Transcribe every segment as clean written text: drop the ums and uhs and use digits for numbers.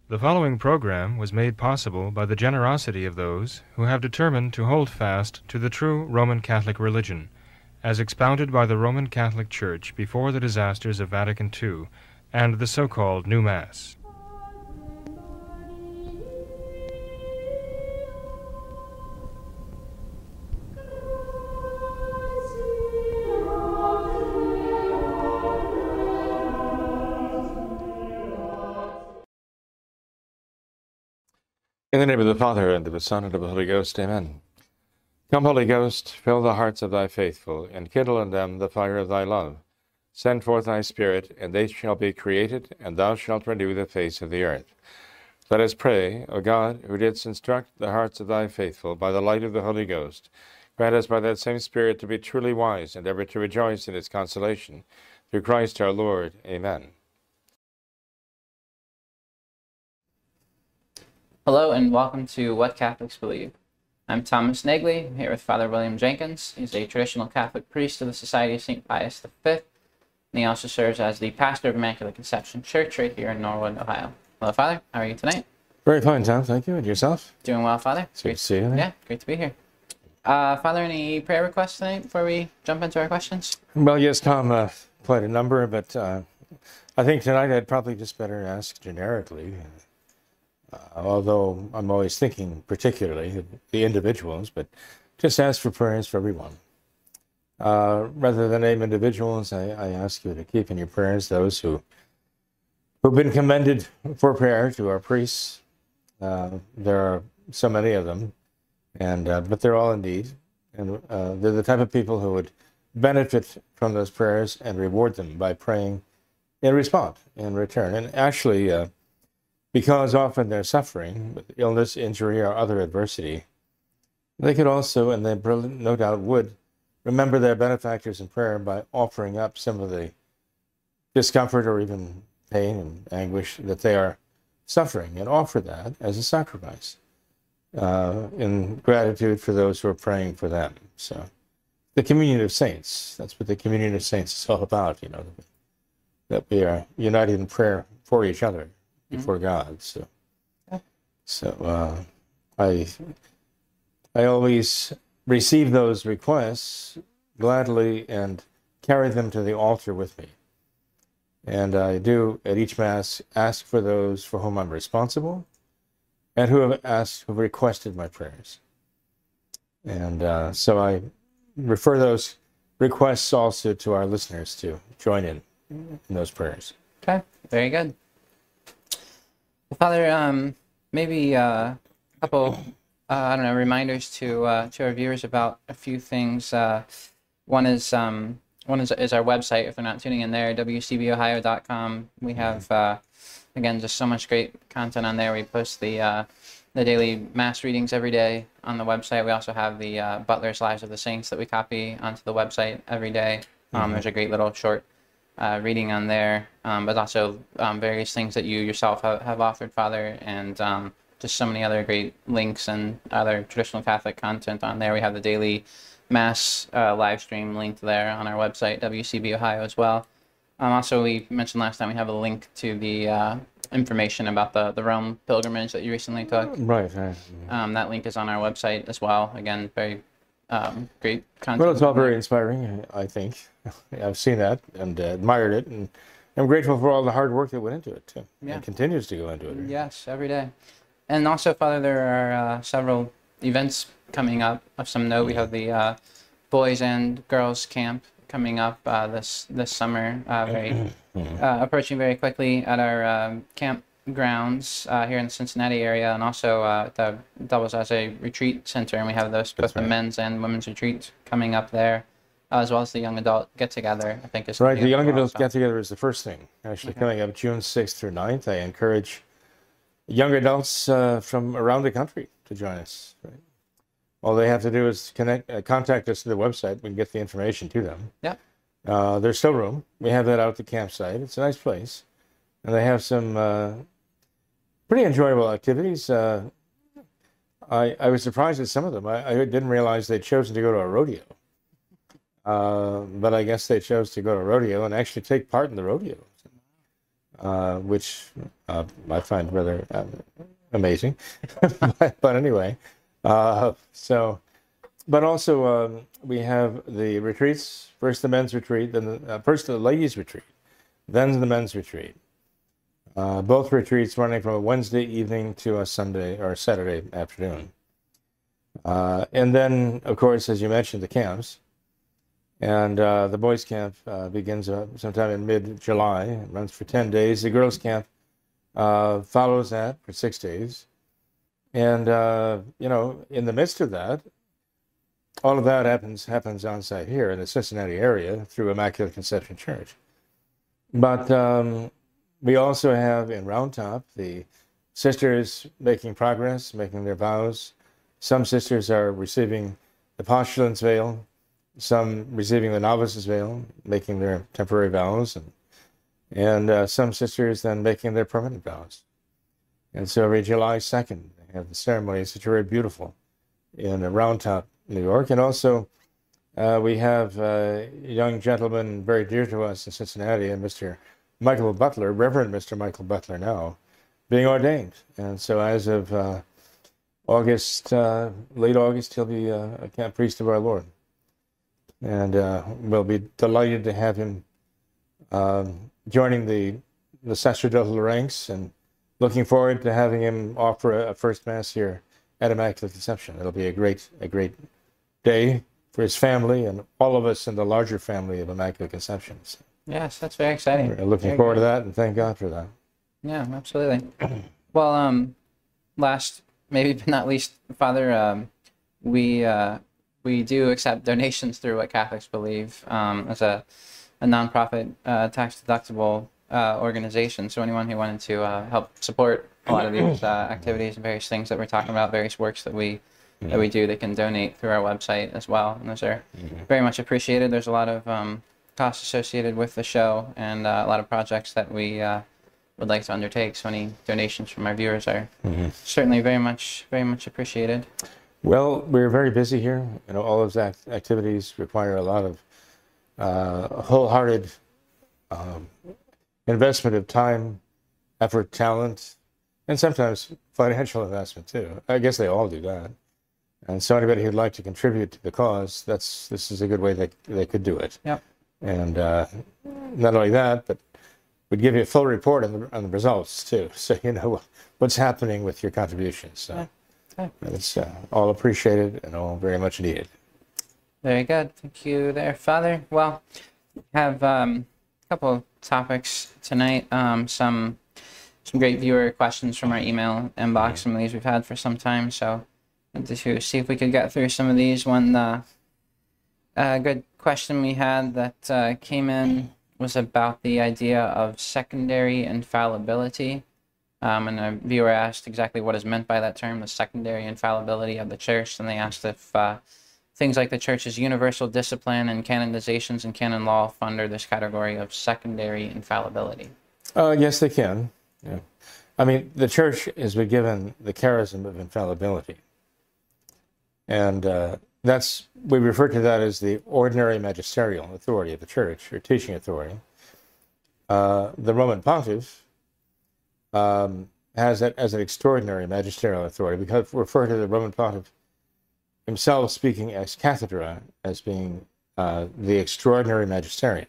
The following program was made possible by the generosity of those who have determined to hold fast to the true Roman Catholic religion, as expounded by the Roman Catholic Church before the disasters of Vatican II and the so-called New Mass. In the name of the Father, and of the Son, and of the Holy Ghost, amen. Come, Holy Ghost, fill the hearts of thy faithful, and kindle in them the fire of thy love. Send forth thy Spirit, and they shall be created, and thou shalt renew the face of the earth. Let us pray, O God, who didst instruct the hearts of thy faithful by the light of the Holy Ghost, grant us by that same Spirit to be truly wise, and ever to rejoice in its consolation. Through Christ our Lord. Amen. Hello and welcome to What Catholics Believe. I'm Thomas Nagley, I'm here with Father William Jenkins. He's a traditional Catholic priest of the Society of St. Pius V, and he also serves as the pastor of Immaculate Conception Church right here in Norwood, Ohio. Hello, Father. How are you tonight? Very fine, Tom. Thank you. And yourself? Doing well, Father. It's great to see you. Yeah, great to be here. Father, any prayer requests tonight before we jump into our questions? Well, yes, Tom, quite a number, but I think tonight I'd probably just better ask generically. Although I'm always thinking particularly the individuals, but just ask for prayers for everyone. Rather than name individuals, I ask you to keep in your prayers those who've been commended for prayer to our priests. There are so many of them, and but they're all in need, and they're the type of people who would benefit from those prayers and reward them by praying in response, in return. And actually, because often they're suffering with illness, injury, or other adversity, they could also, and they no doubt would, remember their benefactors in prayer by offering up some of the discomfort or even pain and anguish that they are suffering, and offer that as a sacrifice in gratitude for those who are praying for them. So the communion of saints, that's what the communion of saints is all about, that we are united in prayer for each other before God. So I always receive those requests gladly and carry them to the altar with me. And I do at each Mass ask for those for whom I'm responsible and who have requested my prayers. And so I refer those requests also to our listeners to join in those prayers. Okay, very good. Well, Father, maybe a couple, reminders to our viewers about a few things. One is our website. If they're not tuning in there, wcbohio.com. We have again just so much great content on there. We post the daily Mass readings every day on the website. We also have the Butler's Lives of the Saints that we copy onto the website every day. There's a great little short reading on there, but also various things that you yourself have authored, Father, and just so many other great links and other traditional Catholic content on there. We have the daily Mass live stream linked there on our website, WCB Ohio, as well. Also, we mentioned last time we have a link to the information about the Rome pilgrimage that you recently took. Right. That link is on our website as well. Again, very great content. Well, it's all very inspiring, I think. I've seen that and admired it, and I'm grateful for all the hard work that went into it, too. Yeah. And continues to go into it. Yes, every day. And also, Father, there are several events coming up of some note. We have the Boys and Girls Camp coming up this summer, approaching very quickly at our campgrounds here in the Cincinnati area, and also that doubles as a retreat center, and we have both the men's and women's retreats coming up there, as well as the young adult get-together, I think. Right, the young adult get-together is the first thing, actually, coming up June 6th through 9th. I encourage young adults from around the country to join us. Right? All they have to do is contact us through the website. We can get the information to them. Yeah. There's still room. We have that out at the campsite. It's a nice place. And they have some pretty enjoyable activities. I was surprised at some of them. I didn't realize they'd chosen to go to a rodeo. But I guess they chose to go to a rodeo and actually take part in the rodeo. which I find rather amazing. But anyway, but also we have the retreats, first the men's retreat, then first the ladies' retreat, then the men's retreat. Both retreats running from a Wednesday evening to a Sunday or Saturday afternoon. And then, of course, as you mentioned, the camps. And the boys' camp begins sometime in mid-July. It runs for 10 days. The girls' camp follows that for 6 days. And, in the midst of that, all of that happens on site here in the Cincinnati area through Immaculate Conception Church. But we also have in Round Top the sisters making progress, making their vows. Some sisters are receiving the postulant's veil, some receiving the novice's veil, making their temporary vows, and some sisters then making their permanent vows. And so every July 2nd, they have the ceremonies, which are very beautiful in Round Top, New York. And also we have a young gentleman very dear to us in Cincinnati, and Mr. Michael Butler, Reverend Mr. Michael Butler now, being ordained. And so as of August, late August, he'll be a camp priest of our Lord. And we'll be delighted to have him joining the sacerdotal ranks, and looking forward to having him offer a first Mass here at Immaculate Conception. It'll be a great day for his family and all of us in the larger family of Immaculate Conception. So Yes, that's very exciting. we're looking Very forward good. to that, and thank God for that. Yeah, absolutely. Well, last, maybe but not least, Father, we do accept donations through What Catholics Believe as a nonprofit, tax-deductible organization. So anyone who wanted to help support a lot of these activities and various things that we're talking about, various works that we do, they can donate through our website as well. And those are very much appreciated. There's a lot of costs associated with the show, and a lot of projects that we would like to undertake. So any donations from our viewers are certainly very much appreciated. Well, we're very busy here. All those activities require a lot of wholehearted investment of time, effort, talent, and sometimes financial investment too. I guess they all do that. And so anybody who'd like to contribute to the cause, this is a good way that they could do it. Yep. And not only that, but we'd give you a full report on the results too, so you know what's happening with your contributions. So it's all appreciated and all very much needed. Very good. Thank you there, Father. Well, we have a couple of topics tonight. Some great viewer questions from our email inbox, some of these we've had for some time. So to see if we could get through some of these. One good question we had that came in was about the idea of secondary infallibility. And a viewer asked exactly what is meant by that term, the secondary infallibility of the Church. And they asked if things like the Church's universal discipline and canonizations and canon law fall under this category of secondary infallibility. Yes, they can. Yeah. I mean, the Church has been given the charism of infallibility. And we refer to that as the ordinary magisterial authority of the Church, or teaching authority. The Roman Pontiff has that as an extraordinary magisterial authority, because we refer to the Roman Pontiff himself speaking ex cathedra as being the extraordinary magisterium.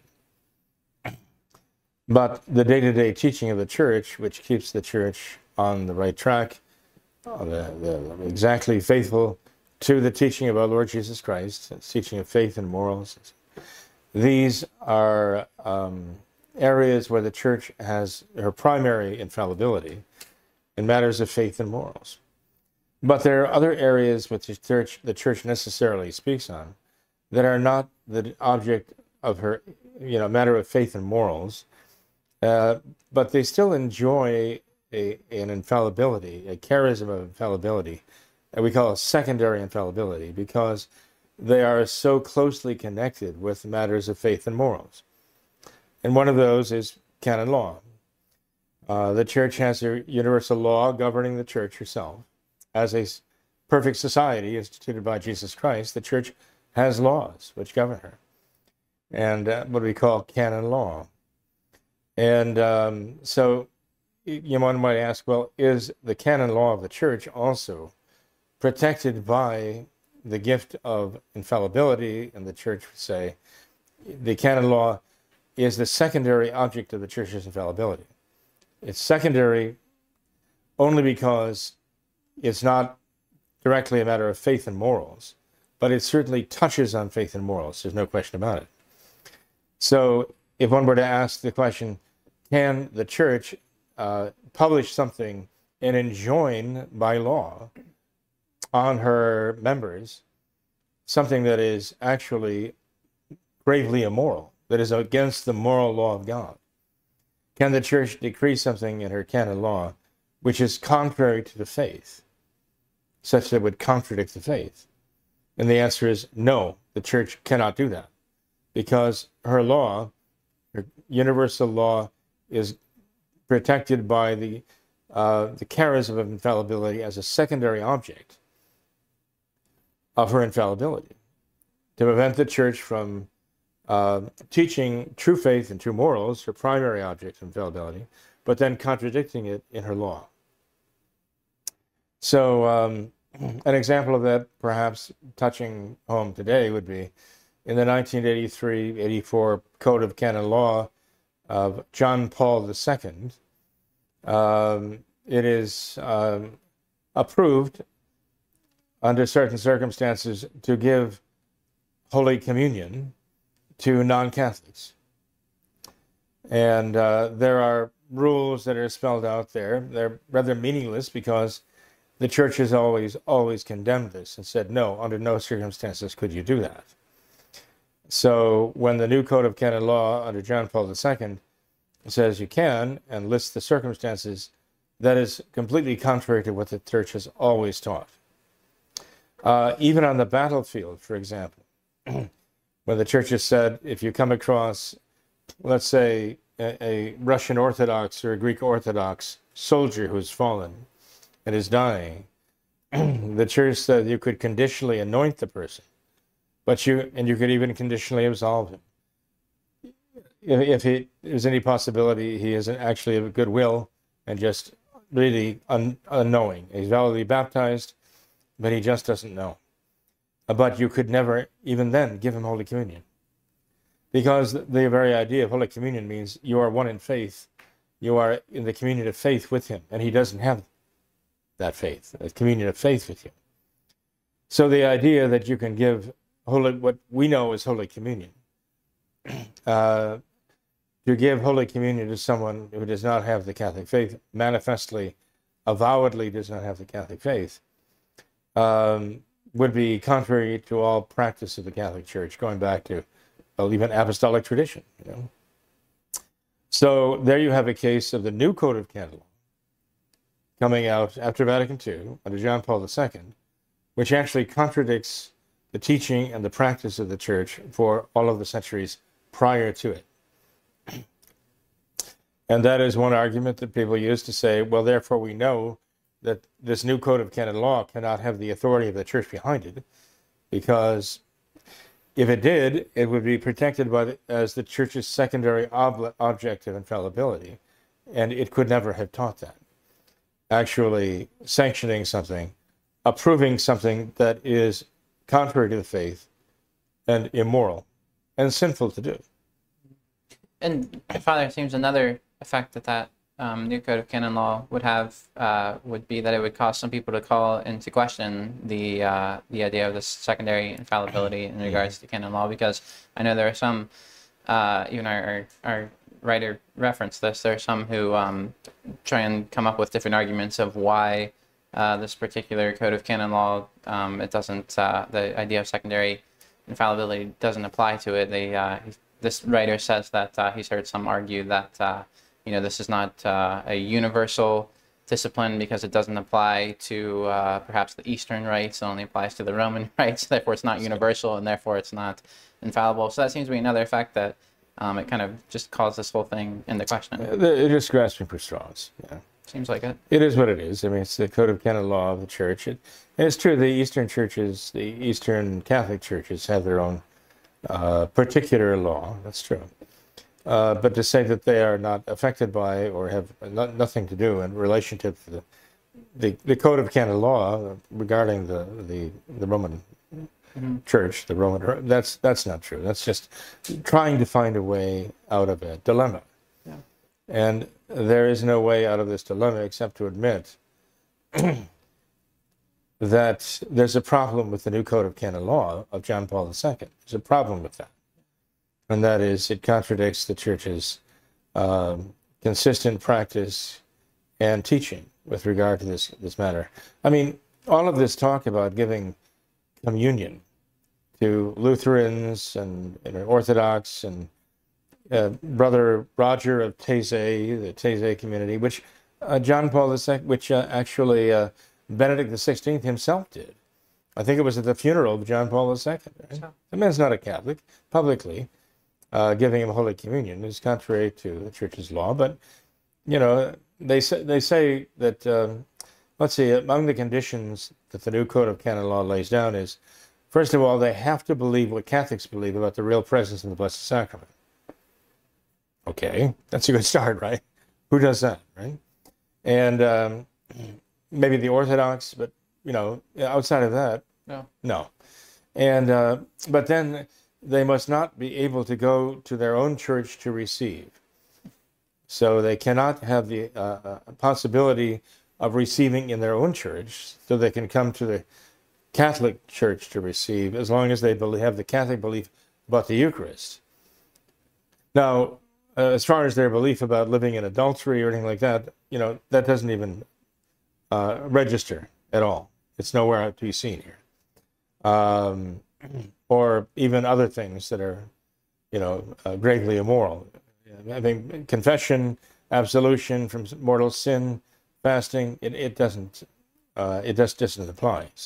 But the day-to-day teaching of the Church, which keeps the Church on the right track, exactly faithful to the teaching of our Lord Jesus Christ, teaching of faith and morals, these are areas where the Church has her primary infallibility in matters of faith and morals. But there are other areas which the Church necessarily speaks on that are not the object of her, matter of faith and morals, but they still enjoy an infallibility, a charism of infallibility, and we call it secondary infallibility, because they are so closely connected with matters of faith and morals. And one of those is canon law. The Church has a universal law governing the Church herself. As a perfect society instituted by Jesus Christ, the Church has laws which govern her, and what we call canon law. And so one might ask, well, is the canon law of the church also protected by the gift of infallibility? And the church would say the canon law is the secondary object of the church's infallibility. It's secondary only because it's not directly a matter of faith and morals, but it certainly touches on faith and morals. There's no question about it. So if one were to ask the question, can the church publish something and enjoin by law on her members something that is actually gravely immoral, that is against the moral law of God? Can the church decree something in her canon law which is contrary to the faith, such that it would contradict the faith? And the answer is no, the church cannot do that, because her law, her universal law, is protected by the charism of infallibility as a secondary object of her infallibility, to prevent the church from teaching true faith and true morals, her primary object of infallibility, but then contradicting it in her law. So an example of that, perhaps touching home today, would be in the 1983-84 Code of Canon Law of John Paul II. It is approved under certain circumstances to give Holy Communion to non-Catholics. And there are rules that are spelled out there. They're rather meaningless because the church has always condemned this and said, no, under no circumstances could you do that. So when the new Code of Canon Law under John Paul II says you can and lists the circumstances, that is completely contrary to what the church has always taught. Even on the battlefield, for example, when the church has said, if you come across, let's say, a Russian Orthodox or a Greek Orthodox soldier who's fallen and is dying, the church said you could conditionally anoint the person, but you could even conditionally absolve him. If there's any possibility he isn't actually of goodwill and just really unknowing. He's validly baptized, but he just doesn't know. But you could never, even then, give him Holy Communion. Because the very idea of Holy Communion means you are one in faith. You are in the communion of faith with him, and he doesn't have that faith, a communion of faith with you. So the idea that you can give what we know as Holy Communion, to give Holy Communion to someone who does not have the Catholic faith, manifestly, avowedly does not have the Catholic faith, would be contrary to all practice of the Catholic Church, going back to even apostolic tradition. So there you have a case of the new Code of Canon Law coming out after Vatican II under John Paul II, which actually contradicts the teaching and the practice of the Church for all of the centuries prior to it. And that is one argument that people use to say, well, therefore we know that this new Code of Canon Law cannot have the authority of the Church behind it, because if it did, it would be protected by as the Church's secondary object of infallibility, and it could never have taught that. Actually sanctioning something, approving something that is contrary to the faith and immoral and sinful to do. And Father, it seems another effect that new Code of Canon Law would have would be that it would cause some people to call into question the idea of this secondary infallibility in regards to canon law, because I know there are some, even our writer referenced this, there are some who try and come up with different arguments of why this particular Code of Canon Law, it doesn't, the idea of secondary infallibility doesn't apply to it. This writer says that he's heard some argue that this is not a universal discipline because it doesn't apply to perhaps the Eastern rites. It only applies to the Roman rites. Therefore, it's not universal, and therefore it's not infallible. So that seems to be another effect that it kind of just calls this whole thing into question. It is grasping for straws. Yeah. Seems like it. It is what it is. I mean, it's the Code of Canon Law of the Church. And it's true, the Eastern churches, the Eastern Catholic churches have their own particular law. That's true. But to say that they are not affected by or have nothing to do in relation to the code of canon law regarding the Roman Church, the Roman, that's not true. That's just trying to find a way out of a dilemma. Yeah. And there is no way out of this dilemma except to admit that there's a problem with the new code of canon law of John Paul II. There's a problem with that. And that is, it contradicts the Church's consistent practice and teaching with regard to this matter. I mean, all of this talk about giving communion to Lutherans and Orthodox and Brother Roger of Taizé, the Taizé community, which John Paul II, which actually Benedict XVI himself did. I think it was at the funeral of John Paul II. Right? The man's not a Catholic, publicly. Giving him Holy Communion is contrary to the Church's law, but you know they say that let's see, among the conditions that the new Code of Canon Law lays down is, first of all, they have to believe what Catholics believe about the real presence in the Blessed Sacrament. Okay, that's a good start, right? Who does that, right? And maybe the Orthodox, but you know, outside of that, no. And but then they must not be able to go to their own church to receive. So they cannot have the possibility of receiving in their own church, so they can come to the Catholic Church to receive, as long as they have the Catholic belief about the Eucharist. Now, as far as their belief about living in adultery or anything like that, you know, that doesn't even register at all. It's nowhere to be seen here. Or even other things that are, you know, gravely immoral. I mean, confession, absolution from mortal sin, fasting, it just doesn't apply, see.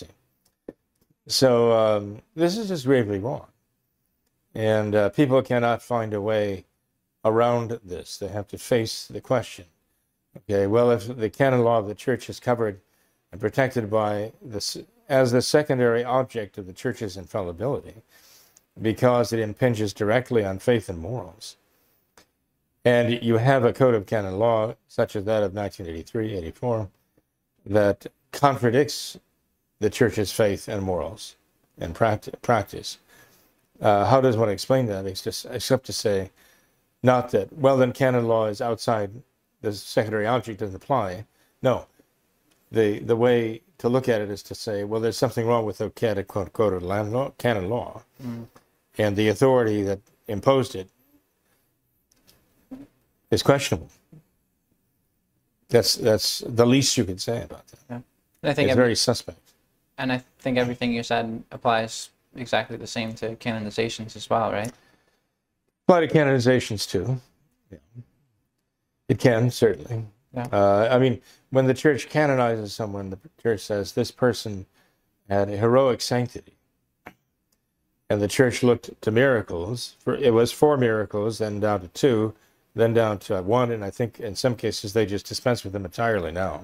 So this is just gravely wrong. And people cannot find a way around this. They have to face the question. Okay, well, if the canon law of the Church is covered and protected by this as the secondary object of the Church's infallibility, because it impinges directly on faith and morals, and you have a code of canon law, such as that of 1983-84, that contradicts the Church's faith and morals and practice, how does one explain that except to say, not that, well, then canon law is outside, the secondary object doesn't apply. No. The way to look at it is to say, well, there's something wrong with the canon law, and the authority that imposed it is questionable. That's the least you could say about that. Yeah. I think it's very suspect. And I think everything you said applies exactly the same to canonizations as well, right? Apply to canonizations too. Yeah. It can, certainly. Yeah. I mean, when the Church canonizes someone, the Church says this person had a heroic sanctity. And the Church looked to miracles. It was 4 miracles, then down to 2, then down to 1, and I think in some cases they just dispense with them entirely now.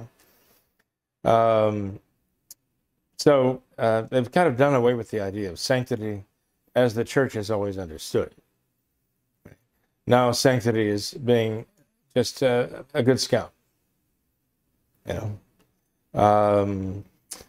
So they've kind of done away with the idea of sanctity as the Church has always understood it. Now sanctity is being just a good scout, you know.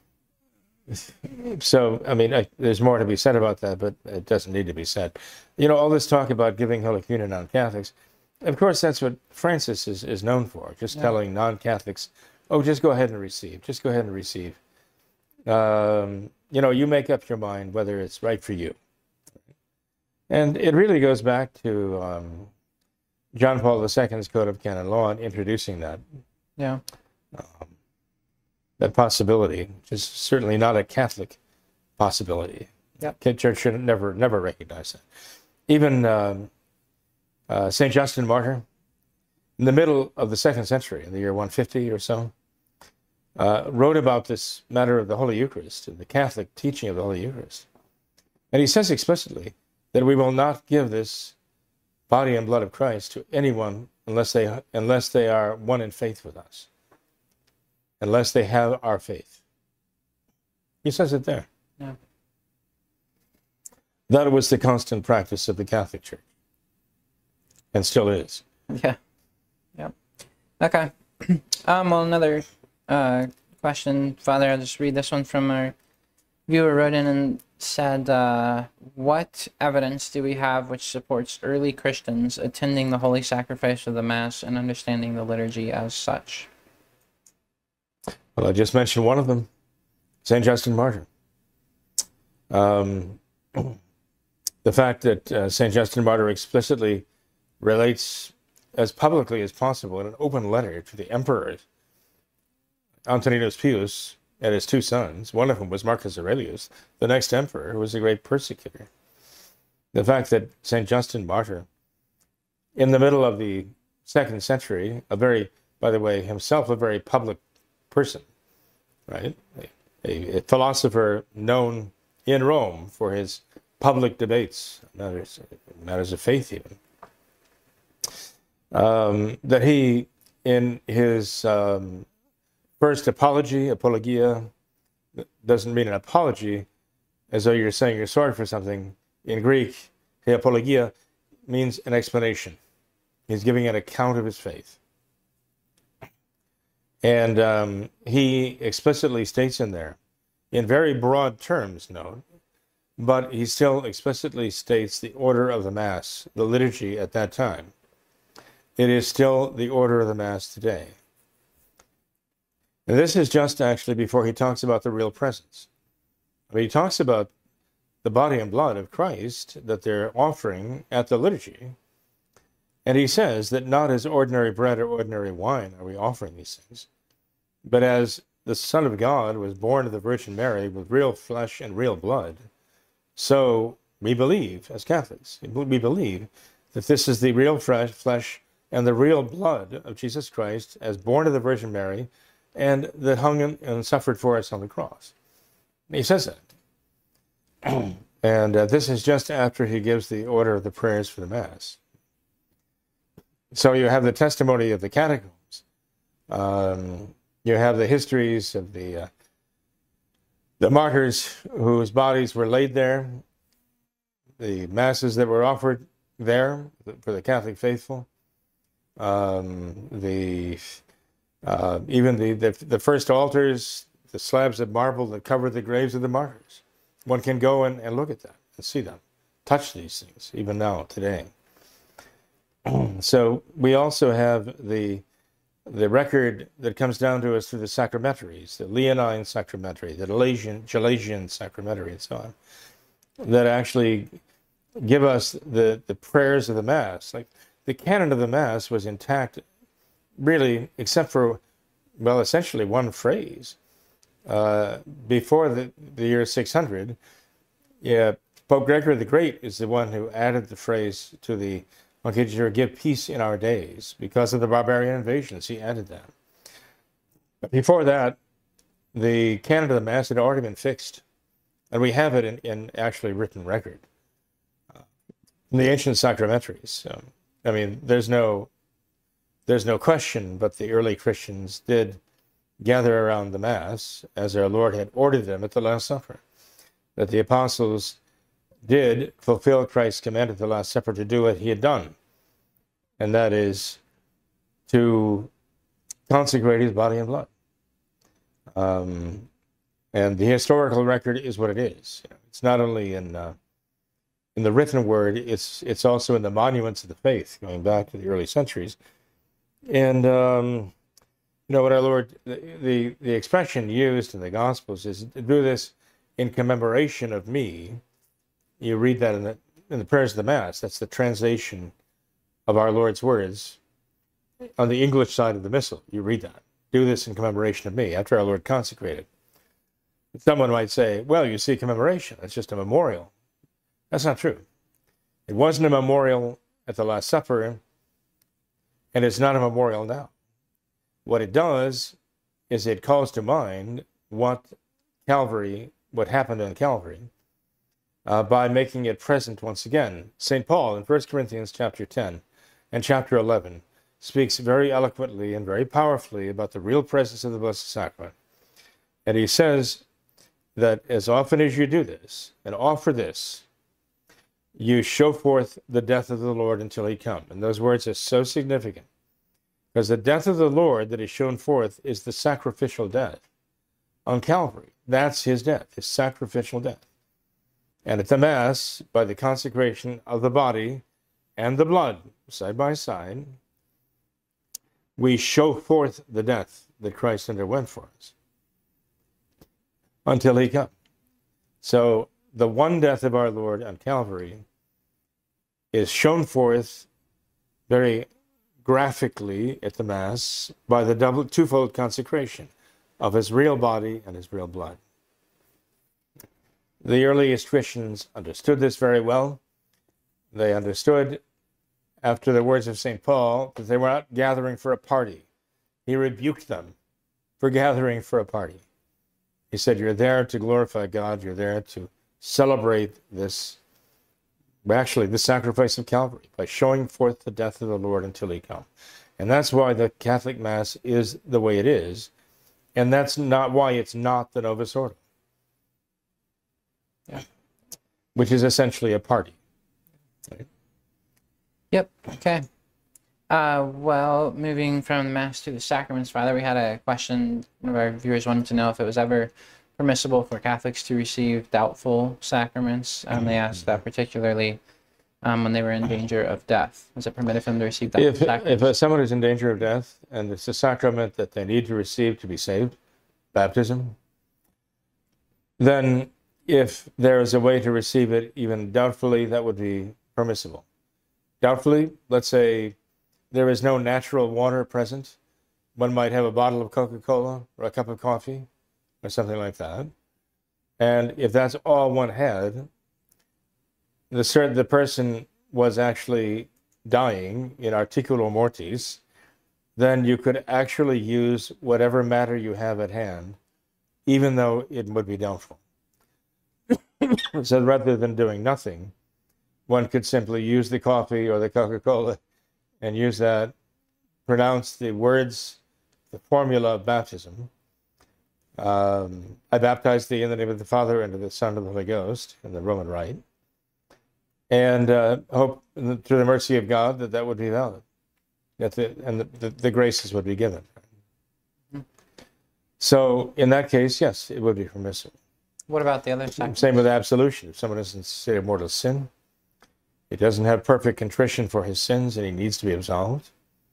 So, I mean, there's more to be said about that, but it doesn't need to be said. You know, all this talk about giving Holy Communion to non-Catholics, of course, that's what Francis is known for, just telling non-Catholics, oh, just go ahead and receive. Just go ahead and receive. You know, you make up your mind whether it's right for you. And it really goes back to John Paul II's Code of Canon Law and introducing that. Yeah. That possibility, which is certainly not a Catholic possibility. Yep. The Church should never recognize that. Even St. Justin Martyr, in the middle of the 2nd century, in the year 150 or so, wrote about this matter of the Holy Eucharist and the Catholic teaching of the Holy Eucharist. And he says explicitly that we will not give this body and blood of Christ to anyone unless they are one in faith with us, unless they have our faith. He says it there. Yeah. That was the constant practice of the Catholic Church. and still is. Yeah. Yep. Okay. Well, another question, Father. I'll just read this one from our viewer wrote in and said, what evidence do we have which supports early Christians attending the holy sacrifice of the Mass and understanding the liturgy as such? Well, I just mentioned one of them, St. Justin Martyr. The fact that St. Justin Martyr explicitly relates as publicly as possible in an open letter to the emperors, Antoninus Pius and his two sons, one of whom was Marcus Aurelius, the next emperor, who was a great persecutor. The fact that St. Justin Martyr, in the middle of the 2nd century, by the way, himself a very public person, right? A philosopher known in Rome for his public debates, matters of faith even. That he, in his first apologia, doesn't mean an apology as though you're saying you're sorry for something. In Greek, the apologia means an explanation. He's giving an account of his faith. And he explicitly states in there, in very broad terms, note, but he still explicitly states the order of the Mass, the liturgy at that time. It is still the order of the Mass today. And this is just actually before he talks about the real presence. I mean, he talks about the body and blood of Christ that they're offering at the liturgy. And he says that not as ordinary bread or ordinary wine are we offering these things, but as the Son of God was born of the Virgin Mary with real flesh and real blood, so we believe, as Catholics, we believe that this is the real flesh and the real blood of Jesus Christ as born of the Virgin Mary, and that hung and suffered for us on the cross. He says that. And this is just after he gives the order of the prayers for the Mass. So you have the testimony of the catacombs. You have the histories of the martyrs whose bodies were laid there, the Masses that were offered there for the Catholic faithful, even the first altars, the slabs of marble that cover the graves of the martyrs. One can go and look at that and see them, touch these things, even now, today. So we also have the record that comes down to us through the sacramentaries, the Leonine sacramentary, the Gelasian sacramentary, and so on, that actually give us the prayers of the Mass. Like the canon of the Mass was intact, really, except for, well, essentially one phrase. Before the year 600, Pope Gregory the Great is the one who added the phrase to the Conjecture, give peace in our days. Because of the barbarian invasions, he added that. But before that, the canon of the Mass had already been fixed, and we have it in actually written record. In the ancient sacramentaries, I mean, there's no question, but the early Christians did gather around the Mass as our Lord had ordered them at the Last Supper. That the apostles did fulfill Christ's command at the Last Supper to do what he had done, and that is to consecrate his body and blood. And the historical record is what it is. It's not only in the written word, it's also in the monuments of the faith, going back to the early centuries. And what our Lord, the expression used in the Gospels is to do this in commemoration of me. You read that in the prayers of the Mass. That's the translation of our Lord's words. On the English side of the Missal, you read that. Do this in commemoration of me, after our Lord consecrated. Someone might say, well, you see, commemoration, that's just a memorial. That's not true. It wasn't a memorial at the Last Supper, and it's not a memorial now. What it does is it calls to mind what happened on Calvary, by making it present once again. St. Paul in 1 Corinthians chapter 10 and chapter 11 speaks very eloquently and very powerfully about the real presence of the Blessed Sacrament. And he says that as often as you do this and offer this, you show forth the death of the Lord until he come. And those words are so significant, because the death of the Lord that is shown forth is the sacrificial death on Calvary. That's his death, his sacrificial death. And at the Mass, by the consecration of the body and the blood, side by side, we show forth the death that Christ underwent for us until he come. So the one death of our Lord on Calvary is shown forth very graphically at the Mass by the twofold consecration of his real body and his real blood. The earliest Christians understood this very well. They understood, after the words of St. Paul, that they were not gathering for a party. He rebuked them for gathering for a party. He said, you're there to glorify God. You're there to celebrate this, actually, the sacrifice of Calvary by showing forth the death of the Lord until he come. And that's why the Catholic Mass is the way it is. And that's not why it's not the Novus Ordo, which is essentially a party. Right? Yep. Okay. Well, moving from the Mass to the sacraments, Father, we had a question. One of our viewers wanted to know if it was ever permissible for Catholics to receive doubtful sacraments. They asked that particularly when they were in danger of death. Was it permitted for them to receive doubtful sacraments? If someone is in danger of death and it's a sacrament that they need to receive to be saved, baptism, then if there is a way to receive it even doubtfully, that would be permissible. Doubtfully, let's say there is no natural water present. One might have a bottle of Coca-Cola or a cup of coffee or something like that. And if that's all one had, the person was actually dying in articulo mortis, then you could actually use whatever matter you have at hand, even though it would be doubtful. So rather than doing nothing, one could simply use the coffee or the Coca-Cola and use that, pronounce the words, the formula of baptism. I baptize thee in the name of the Father, and of the Son, and of the Holy Ghost, in the Roman Rite, and hope through the mercy of God that would be valid, that the graces would be given. So in that case, yes, it would be permissible. What about the other sacraments? Same with absolution. If someone is in a state of mortal sin, he doesn't have perfect contrition for his sins, and he needs to be absolved.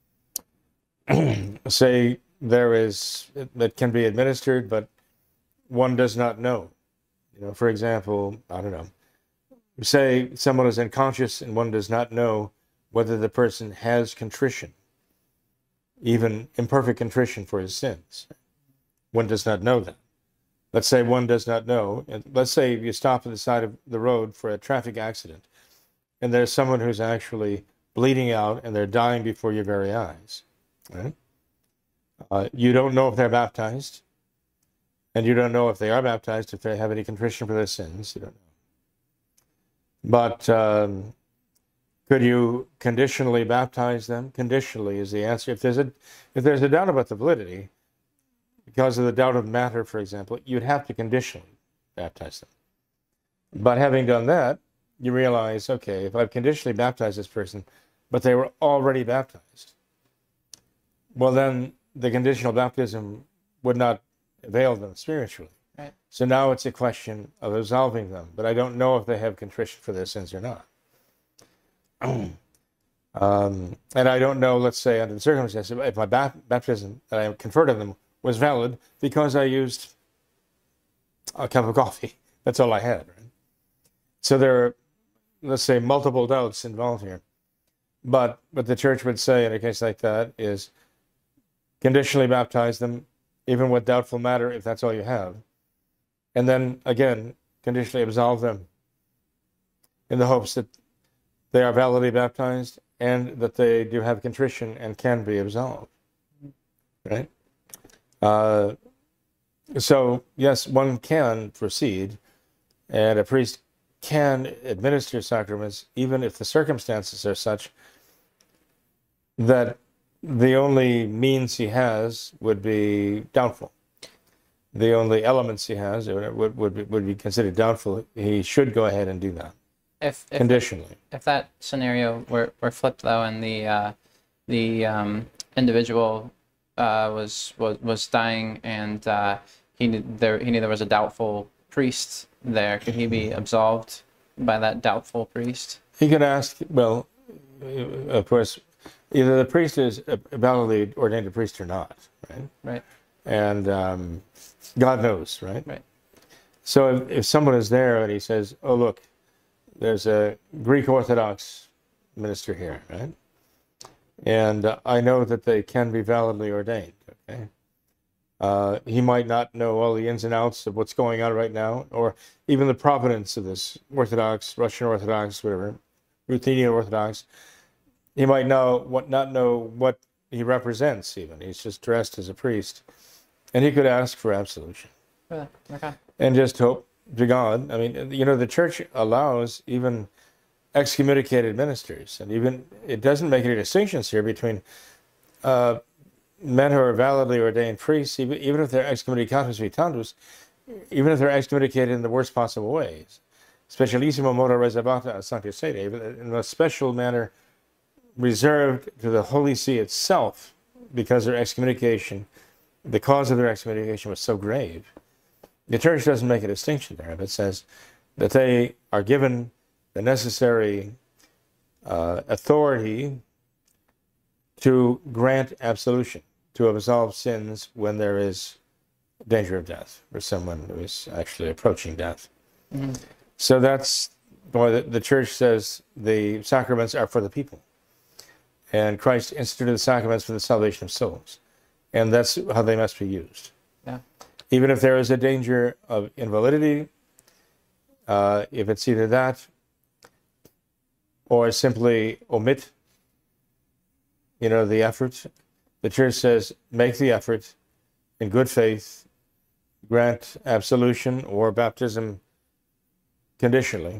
Say there is, that can be administered, but one does not know. You know, for example, I don't know. Say someone is unconscious and one does not know whether the person has contrition, even imperfect contrition for his sins. One does not know that. Let's say one does not know. And let's say you stop at the side of the road for a traffic accident, and there's someone who's actually bleeding out and they're dying before your very eyes. Right? You don't know if they're baptized, and you don't know if they are baptized, if they have any contrition for their sins. You don't know. But could you conditionally baptize them? Conditionally is the answer. If there's a doubt about the validity, because of the doubt of matter, for example, you'd have to conditionally baptize them. But having done that, you realize, okay, if I've conditionally baptized this person, but they were already baptized, well, then the conditional baptism would not avail them spiritually. Right. So now it's a question of absolving them, but I don't know if they have contrition for their sins or not. And I don't know, let's say, under the circumstances, if my baptism that I conferred on them was valid because I used a cup of coffee. That's all I had. Right? So there are, let's say, multiple doubts involved here. But what the Church would say in a case like that is conditionally baptize them, even with doubtful matter, if that's all you have. And then, again, conditionally absolve them in the hopes that they are validly baptized and that they do have contrition and can be absolved. Right? So, yes, one can proceed, and a priest can administer sacraments even if the circumstances are such that the only means he has would be doubtful. The only elements he has would be considered doubtful. He should go ahead and do that. if conditionally. if that scenario were flipped though, and the individual was dying, and he knew there was a doubtful priest there, could he be absolved by that doubtful priest? He could ask, well, of course, either the priest is a validly ordained a priest or not, right? Right. And God knows, right? Right. So if someone is there and he says, oh, look, there's a Greek Orthodox minister here, right? And I know that they can be validly ordained, okay? He might not know all the ins and outs of what's going on right now, or even the provenance of this Orthodox, Russian Orthodox, whatever, Ruthenian Orthodox. He might not know what he represents even. He's just dressed as a priest. And he could ask for absolution. Really? Okay. And just hope to God. I mean, the church allows even excommunicated ministers, and even it doesn't make any distinctions here between men who are validly ordained priests, even if they're excommunicatus vitandus, even if they're excommunicated in the worst possible ways. Specialissimo modo reservata a Sancta Sede, in a special manner reserved to the Holy See itself, because their excommunication, the cause of their excommunication was so grave. The church doesn't make a distinction there. It says that they are given the necessary authority to grant absolution, to absolve sins when there is danger of death, or someone who is actually approaching death. Mm-hmm. So that's why the church says the sacraments are for the people. And Christ instituted the sacraments for the salvation of souls. And that's how they must be used. Yeah. Even if there is a danger of invalidity, if it's either that or simply omit, the effort, the church says make the effort in good faith, grant absolution or baptism conditionally,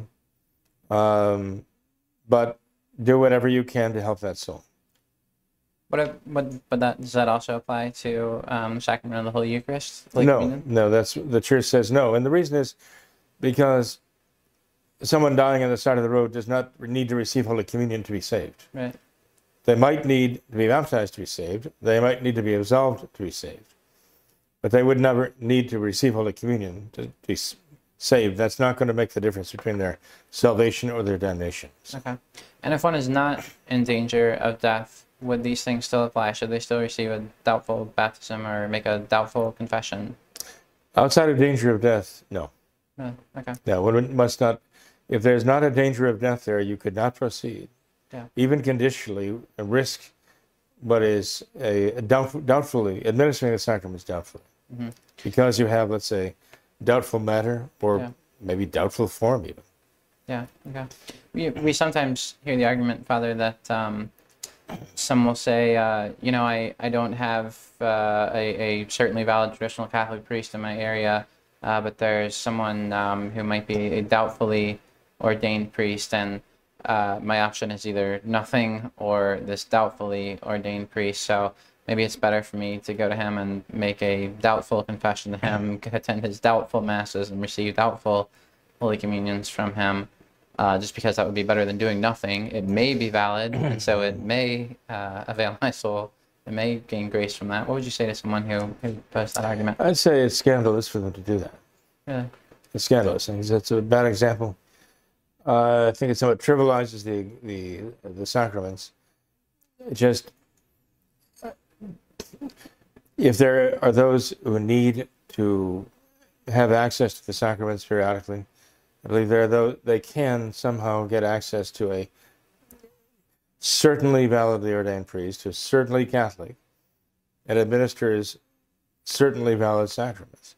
but do whatever you can to help that soul. But does that also apply to the sacrament of the Holy Eucharist? Holy No, Communion? no, the church says no. And the reason is because someone dying on the side of the road does not need to receive Holy Communion to be saved. Right. They might need to be baptized to be saved. They might need to be absolved to be saved. But they would never need to receive Holy Communion to be saved. That's not going to make the difference between their salvation or their damnation. Okay. And if one is not in danger of death, would these things still apply? Should they still receive a doubtful baptism or make a doubtful confession? Outside of danger of death, no. Okay. No, one must not. If there's not a danger of death there, you could not proceed. Yeah. Even conditionally, risk what is doubtfully administering the sacraments doubtfully. Mm-hmm. Because you have, let's say, doubtful matter or maybe doubtful form even. Yeah, okay. We sometimes hear the argument, Father, that some will say, I don't have a certainly valid traditional Catholic priest in my area, but there's someone who might be a doubtfully ordained priest, and my option is either nothing or this doubtfully ordained priest. So maybe it's better for me to go to him and make a doubtful confession to him, attend his doubtful masses, and receive doubtful Holy Communions from him, just because that would be better than doing nothing. It may be valid, and so it may avail my soul. It may gain grace from that. What would you say to someone who posed that argument? I'd say it's scandalous for them to do that. Really? It's scandalous. It's a bad example. I think it somewhat trivializes the sacraments. It just, if there are those who need to have access to the sacraments periodically, I believe they can somehow get access to a certainly validly ordained priest who's certainly Catholic and administers certainly valid sacraments.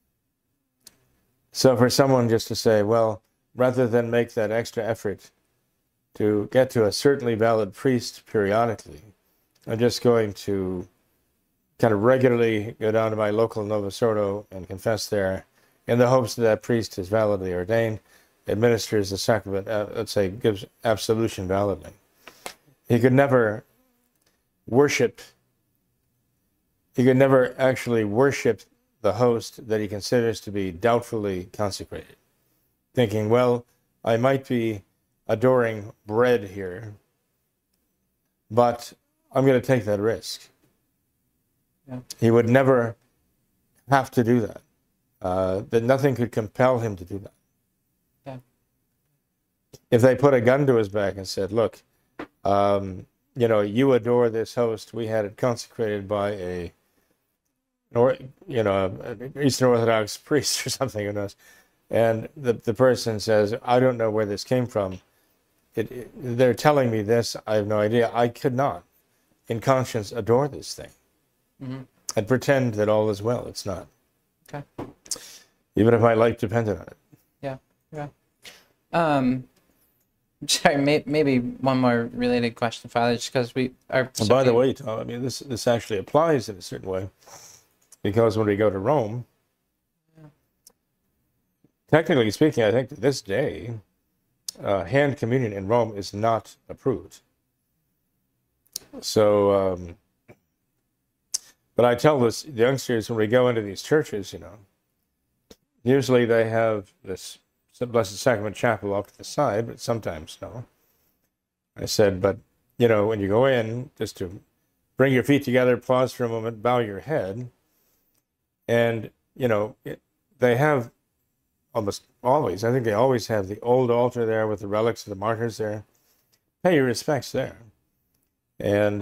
So for someone just to say, well, rather than make that extra effort to get to a certainly valid priest periodically, I'm just going to kind of regularly go down to my local Novus Ordo and confess there in the hopes that that priest is validly ordained, administers the sacrament, let's say gives absolution validly. He could never actually worship the host that he considers to be doubtfully consecrated, thinking, well, I might be adoring bread here, but I'm going to take that risk. Yeah. He would never have to do that. That nothing could compel him to do that. Yeah. If they put a gun to his back and said, look, you adore this host, we had it consecrated by an Eastern Orthodox priest or something, who knows, and the person says, I don't know where this came from. They're telling me this, I have no idea. I could not, in conscience, adore this thing. Mm-hmm. And pretend that all is well. It's not. Okay. Even if my life depended on it. Yeah. Sorry, maybe one more related question, Father, just because we are. And by the way, Tom, I mean, this actually applies in a certain way, because when we go to Rome, technically speaking, I think to this day, hand communion in Rome is not approved. So, but I tell the youngsters when we go into these churches, usually they have this Blessed Sacrament Chapel off to the side, but sometimes no. I said, but, when you go in, just to bring your feet together, pause for a moment, bow your head, and, they have almost always, I think they always have the old altar there with the relics of the martyrs there. Pay your respects there. And,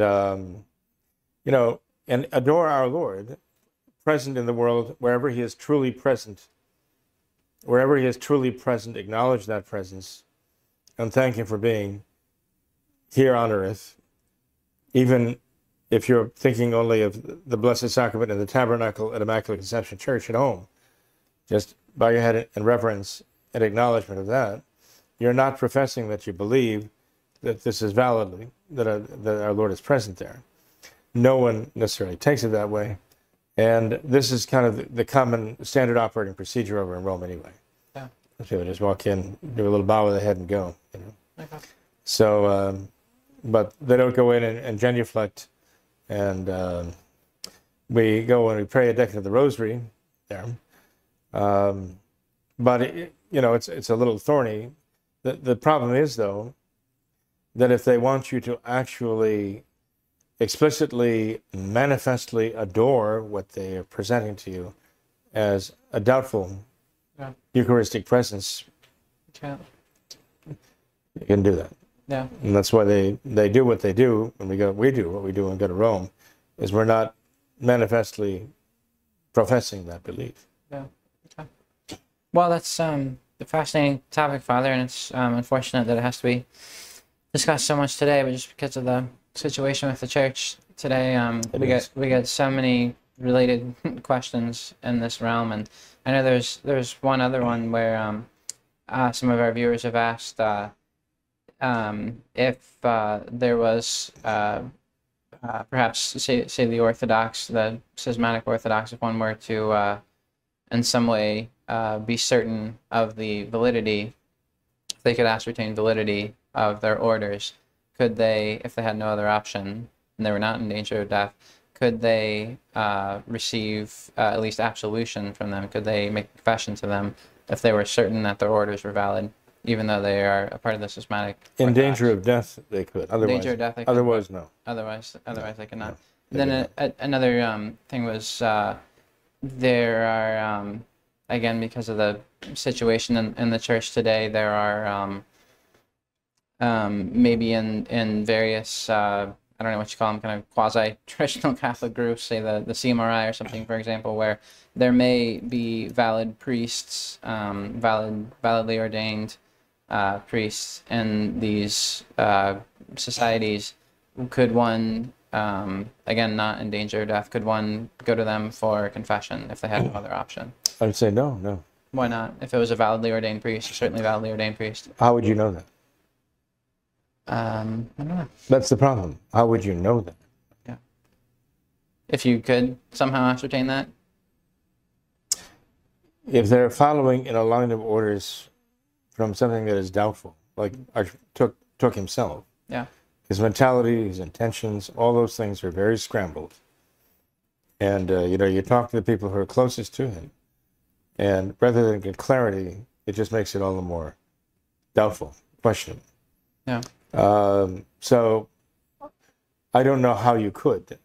and adore our Lord, present in the world, wherever he is truly present. Wherever he is truly present, acknowledge that presence and thank him for being here on earth. Even if you're thinking only of the Blessed Sacrament in the Tabernacle at Immaculate Conception Church at home, just bow your head in reverence and acknowledgement of that. You're not professing that you believe that this is validly, that our Lord is present there. No one necessarily takes it that way. And this is kind of the common standard operating procedure over in Rome anyway. Yeah. People just walk in, do a little bow of the head and go. Okay. So, but they don't go in and genuflect. And we go and we pray a decade of the Rosary there. But, it's a little thorny. The problem is, though, that if they want you to actually explicitly, manifestly adore what they are presenting to you as a doubtful Eucharistic presence, you can do that. Yeah. And that's why they do what they do when we do what we do when we go to Rome, is we're not manifestly professing that belief. Yeah. Okay. Well, that's a fascinating topic, Father, and it's unfortunate that it has to be discussed so much today, but just because of the situation with the church today, we get so many related questions in this realm, and I know there's one other one where some of our viewers have asked if there was perhaps say the Orthodox, the schismatic Orthodox, if one were to in some way be certain of the validity, if they could ascertain validity of their orders, could they, if they had no other option and they were not in danger of death, could they receive at least absolution from them? Could they make confession to them if they were certain that their orders were valid, even though they are a part of the schismatic Orthodox? In danger of death, they could. Otherwise, danger of death, they could. Otherwise, no. Otherwise, they could not. No, Then another thing was there are, again, because of the situation in the church today, there are maybe in various, I don't know what you call them, kind of quasi-traditional Catholic groups, say the CMRI or something, for example, where there may be valid priests, validly ordained priests in these societies. Could one, again, not in danger of death, could one go to them for confession if they had no other option? I would say no. Why not? If it was a validly ordained priest, certainly validly ordained priest. How would you know that? I don't know. That's the problem. How would you know that? Yeah. If you could somehow ascertain that? If they're following in a line of orders from something that is doubtful, like took himself. Yeah. His mentality, his intentions, all those things are very scrambled. And, you talk to the people who are closest to him, and rather than get clarity, it just makes it all the more doubtful, questionable. Yeah. So I don't know how you could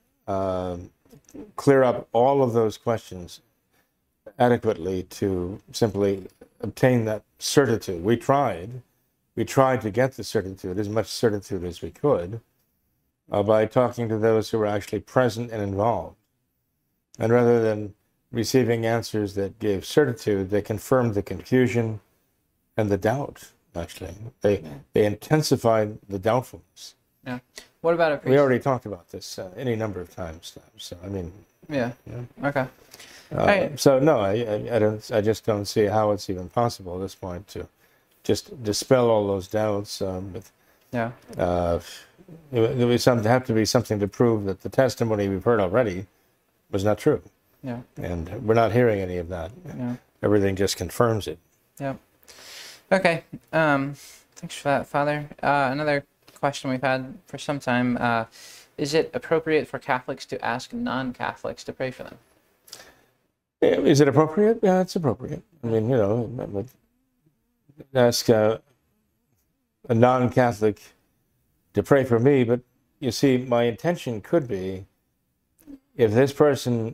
clear up all of those questions adequately to simply obtain that certitude. We tried to get the certitude, as much certitude as we could, by talking to those who were actually present and involved. And rather than receiving answers that gave certitude, they confirmed the confusion and the doubt, actually. They intensified the doubtfulness. Yeah. What about a priest? We already talked about this any number of times. So, I mean... Yeah. Okay. So no, I just don't see how it's even possible at this point to just dispel all those doubts. Yeah. There would have to be something to prove that the testimony we've heard already was not true. Yeah. And we're not hearing any of that. Yeah. Everything just confirms it. Yeah. Okay. Thanks for that, Father. Another question we've had for some time. Is it appropriate for Catholics to ask non-Catholics to pray for them? Is it appropriate? Yeah, it's appropriate. I mean, you know, ask a non-Catholic to pray for me, but you see, my intention could be, if this person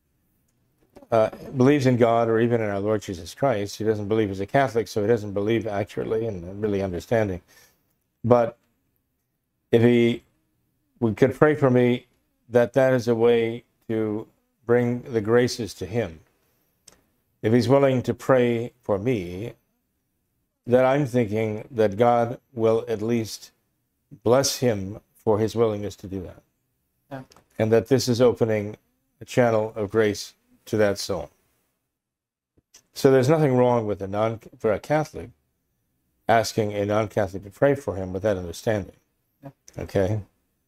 believes in God or even in our Lord Jesus Christ, he doesn't believe he's a Catholic, so he doesn't believe accurately and really understanding. But if he could pray for me, that is a way to bring the graces to him. If he's willing to pray for me, then I'm thinking that God will at least bless him for his willingness to do that. Yeah. And that this is opening a channel of grace to that soul. So there's nothing wrong with for a Catholic asking a non-Catholic to pray for him with that understanding. Yeah. Okay?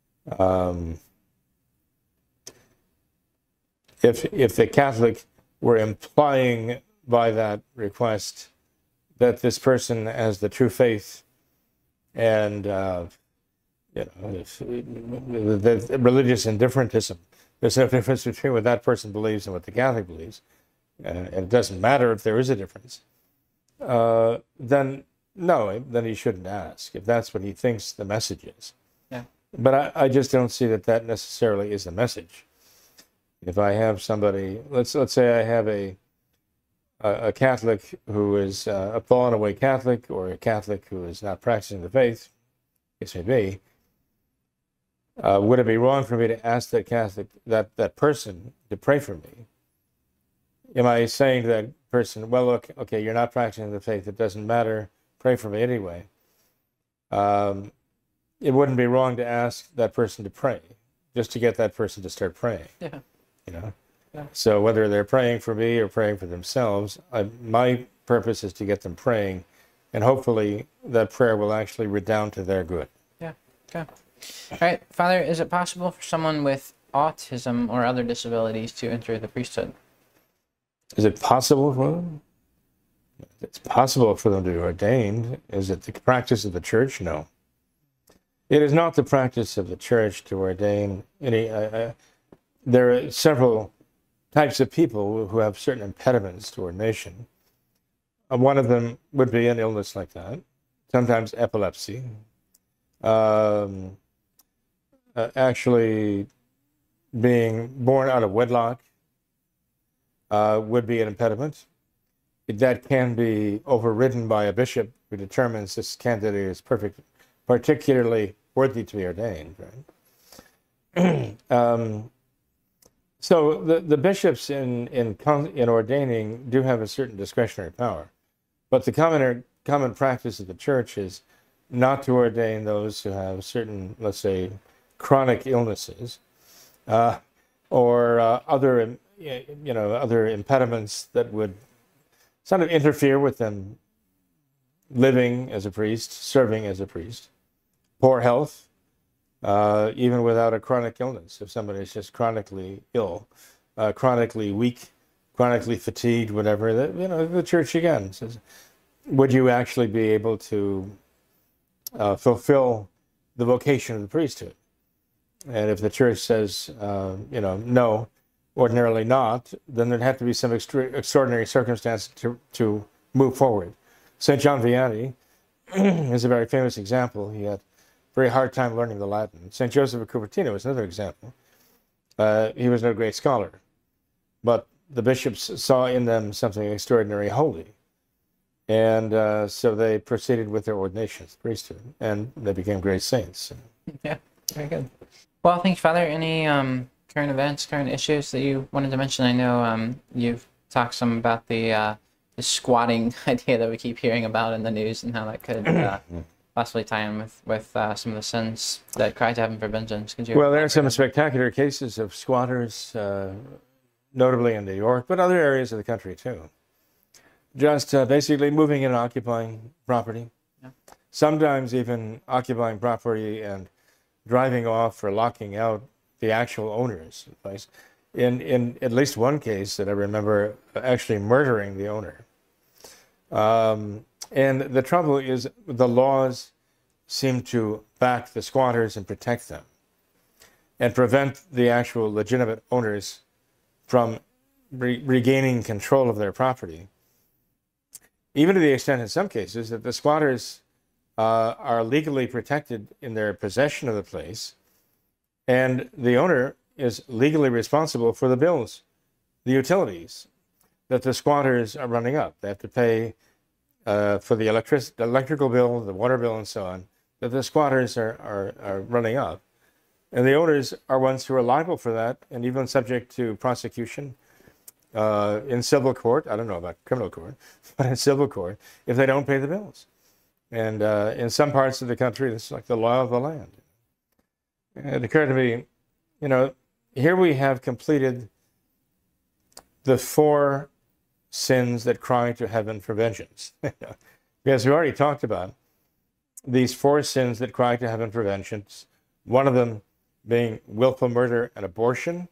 If the Catholic were implying by that request that this person has the true faith and you know, the religious indifferentism, there's no difference between what that person believes and what the Catholic believes, and it doesn't matter if there is a difference, then no, then he shouldn't ask, if that's what he thinks the message is. Yeah. But I just don't see that necessarily is the message. If I have somebody, let's say I have a Catholic who is a fallen away Catholic, or a Catholic who is not practicing the faith, it may be, would it be wrong for me to ask that Catholic, that person, to pray for me? Am I saying to that person, well, look, okay, you're not practicing the faith, it doesn't matter, pray for me anyway? It wouldn't be wrong to ask that person to pray, just to get that person to start praying. Yeah. You know? Yeah. So whether they're praying for me or praying for themselves, my purpose is to get them praying, and hopefully that prayer will actually redound to their good. Yeah. Okay. All right, Father, is it possible for someone with autism or other disabilities to enter the priesthood? Is it possible for them? It's possible for them to be ordained. Is it the practice of the Church? No. It is not the practice of the Church to ordain any... there are several types of people who have certain impediments to ordination. One of them would be an illness like that, sometimes epilepsy. Actually, being born out of wedlock would be an impediment. That can be overridden by a bishop who determines this candidate is particularly worthy to be ordained. Right? So the bishops in ordaining do have a certain discretionary power, but the common practice of the Church is not to ordain those who have certain, let's say, chronic illnesses, or other impediments that would sort of interfere with them living as a priest, serving as a priest. Poor health, even without a chronic illness. If somebody is just chronically ill, chronically weak, chronically fatigued, whatever, the Church again says, would you actually be able to fulfill the vocation of the priesthood? And if the Church says, no, ordinarily not, then there'd have to be some extraordinary circumstance to move forward. St. John Vianney is a very famous example. He had a very hard time learning the Latin. St. Joseph of Cupertino is another example. He was no great scholar, but the bishops saw in them something extraordinarily holy. And so they proceeded with their ordinations, priesthood, and they became great saints. Yeah, very good. Well, thanks, Father. Any current events, current issues that you wanted to mention? I know you've talked some about the squatting idea that we keep hearing about in the news and how that could possibly tie in with some of the sins that cry to heaven for vengeance. Could you? Well, there are some spectacular cases of squatters, notably in New York, but other areas of the country too. Just basically moving in and occupying property. Yeah. Sometimes even occupying property and driving off or locking out the actual owners of the place. In at least one case that I remember, actually murdering the owner. And the trouble is the laws seem to back the squatters and protect them and prevent the actual legitimate owners from regaining control of their property. Even to the extent in some cases that the squatters are legally protected in their possession of the place, and the owner is legally responsible for the bills, the utilities that the squatters are running up. They have to pay for the electrical bill, the water bill, and so on, that the squatters are running up. And the owners are ones who are liable for that and even subject to prosecution in civil court. I don't know about criminal court, but in civil court, if they don't pay the bills. And in some parts of the country, it's like the law of the land. It occurred to me, you know, here we have completed the 4 sins that cry to heaven for vengeance. Because we already talked about these 4 sins that cry to heaven for vengeance, one of them being willful murder and abortion.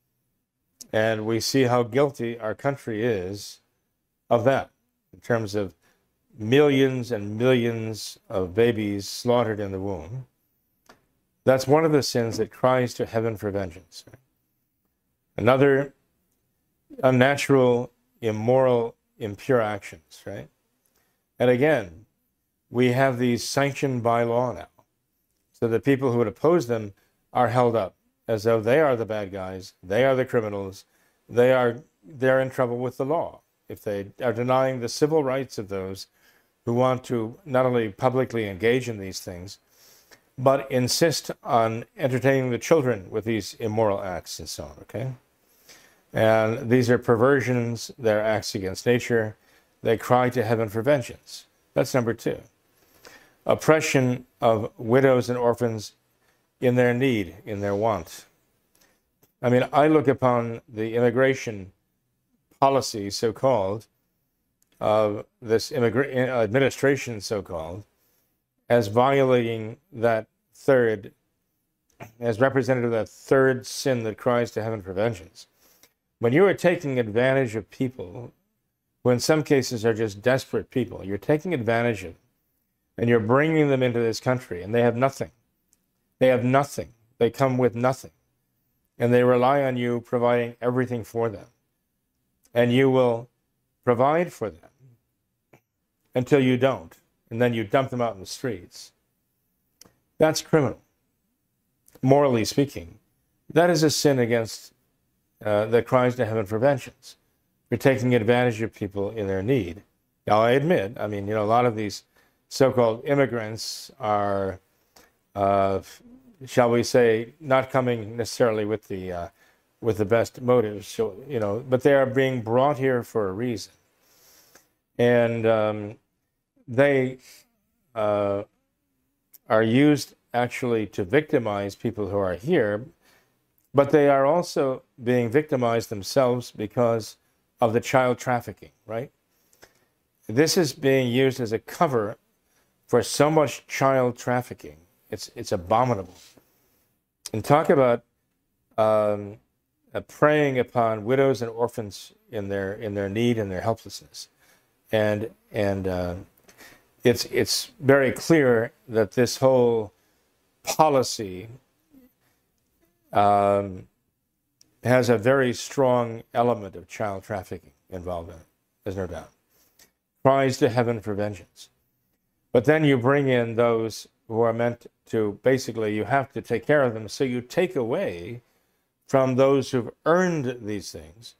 And we see how guilty our country is of that in terms of millions and millions of babies slaughtered in the womb. That's one of the sins that cries to heaven for vengeance. Another, unnatural, immoral, impure actions, right? And again, we have these sanctioned by law now. So the people who would oppose them are held up as though they are the bad guys, they are the criminals, they're in trouble with the law if they are denying the civil rights of those who want to not only publicly engage in these things, but insist on entertaining the children with these immoral acts and so on, okay? And these are perversions, they're acts against nature, they cry to heaven for vengeance. That's number 2. Oppression of widows and orphans in their need, in their want. I mean, I look upon the immigration policy, so-called, of this administration, so-called, as violating that third, as representative of that third sin that cries to heaven for vengeance. When you are taking advantage of people, who in some cases are just desperate people, you're taking advantage of them, and you're bringing them into this country, and they have nothing. They have nothing. They come with nothing. And they rely on you providing everything for them. And you will provide for them until you don't. And then you dump them out in the streets. That's criminal. Morally speaking, that is a sin against that cries to heaven for vengeance. You're taking advantage of people in their need. Now, I admit, I mean, you know, a lot of these so-called immigrants are, shall we say, not coming necessarily with the best motives, so, you know, but they are being brought here for a reason. And they are used actually to victimize people who are here, but they are also being victimized themselves because of the child trafficking, right? This is being used as a cover for so much child trafficking. It's abominable. And talk about preying upon widows and orphans in their need and their helplessness. And it's very clear that this whole policy has a very strong element of child trafficking involved in it. There's no doubt. Cries to heaven for vengeance. But then you bring in those who are meant to, basically, you have to take care of them. So you take away from those who've earned these things,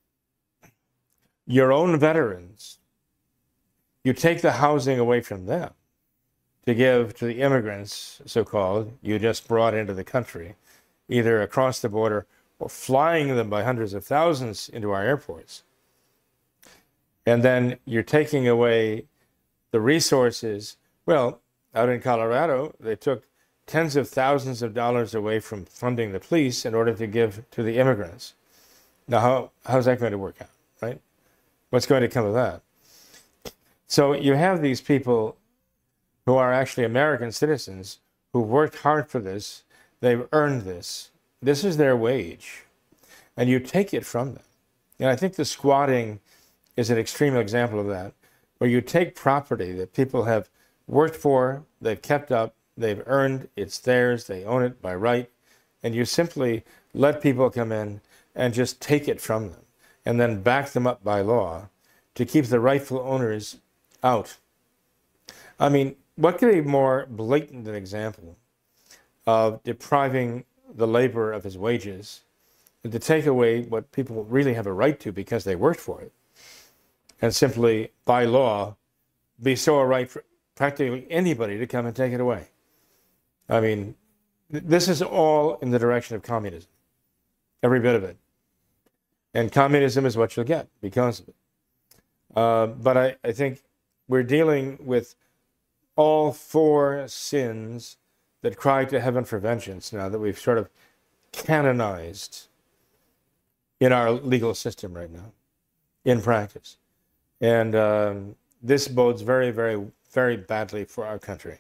your own veterans. You take the housing away from them to give to the immigrants, so-called, you just brought into the country, either across the border or flying them by hundreds of thousands into our airports. And then you're taking away the resources. Well, out in Colorado, they took tens of thousands of dollars away from funding the police in order to give to the immigrants. Now, how's that going to work out, right? What's going to come of that? So you have these people who are actually American citizens who worked hard for this. They've earned this. This is their wage. And you take it from them. And I think the squatting is an extreme example of that, where you take property that people have worked for, they've kept up, they've earned, it's theirs, they own it by right, and you simply let people come in and just take it from them and then back them up by law to keep the rightful owners out. I mean, what could be more blatant an example of depriving the laborer of his wages than to take away what people really have a right to because they worked for it, and simply, by law, bestow a right for practically anybody to come and take it away? I mean, this is all in the direction of communism, every bit of it. And communism is what you'll get because of it. But I think we're dealing with all four sins that cry to heaven for vengeance now that we've sort of canonized in our legal system right now, in practice. And this bodes very, very, very badly for our country.